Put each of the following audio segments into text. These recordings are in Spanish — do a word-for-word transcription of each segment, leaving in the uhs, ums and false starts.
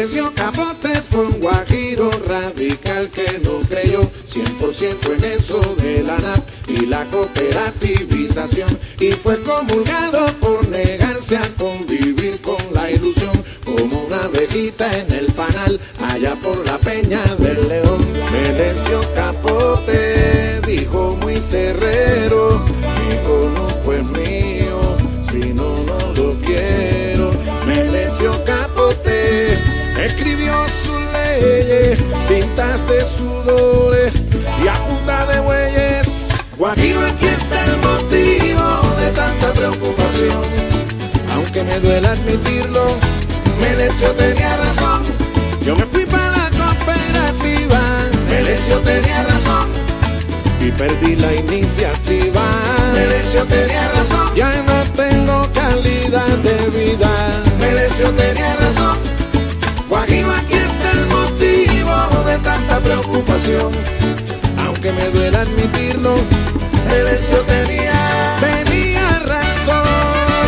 Melesio Capote fue un guajiro radical que no creyó cien por ciento en eso de la N A P y la cooperativización, y fue comulgado por negarse a convivir con la ilusión, como una abejita en el panal allá por la Peña del León. Melesio Capote dijo muy cerrero: mi conuco es mío, si no, no lo quiero. Melesio Capote escribió sus leyes, tintas de sudores y a punta de bueyes. Guajiro, aquí está el motivo de tanta preocupación. Aunque me duela admitirlo, Melesio tenía razón. Yo me fui para la cooperativa, Melesio tenía razón, y perdí la iniciativa. Melesio tenía razón, ya no tengo calidad de vida. Melesio tenía razón. Guajiro, aquí está el motivo de tanta preocupación. Aunque me duela admitirlo, Melesio tenía, tenía razón.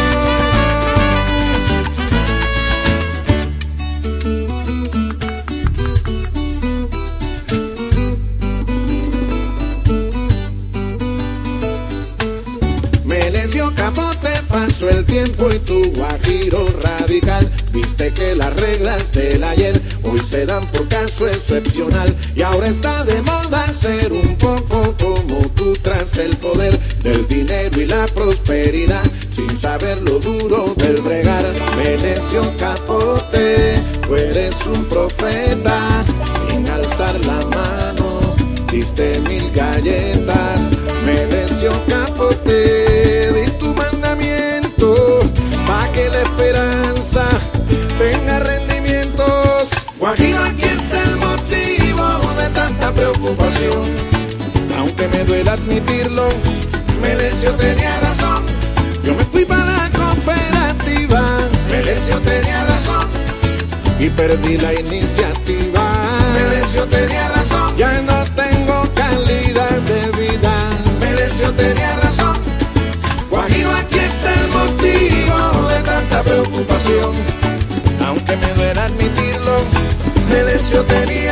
Melesio Capote pasó el tiempo y tu guajiro radical viste que las reglas del ayer hoy se dan por caso excepcional, y ahora está de moda ser un poco como tú tras el poder del dinero y la prosperidad, sin saber lo duro del bregar. Melesio Capote, tú eres un profeta, sin alzar la mano diste mil galletas. Melesio Capote, di tu mandamiento pa' que la esperanza tenga rendimientos. Guajiro, aquí está el motivo de tanta preocupación. Aunque me duela admitirlo, Melesio tenía razón. Yo me fui para la cooperativa, Melesio tenía razón, y perdí la iniciativa. Melesio tenía razón, ya no tengo calidad de vida. Melesio tenía razón. Guajiro, aquí está el motivo de tanta preocupación. Aunque me duela admitirlo, Melesio tenía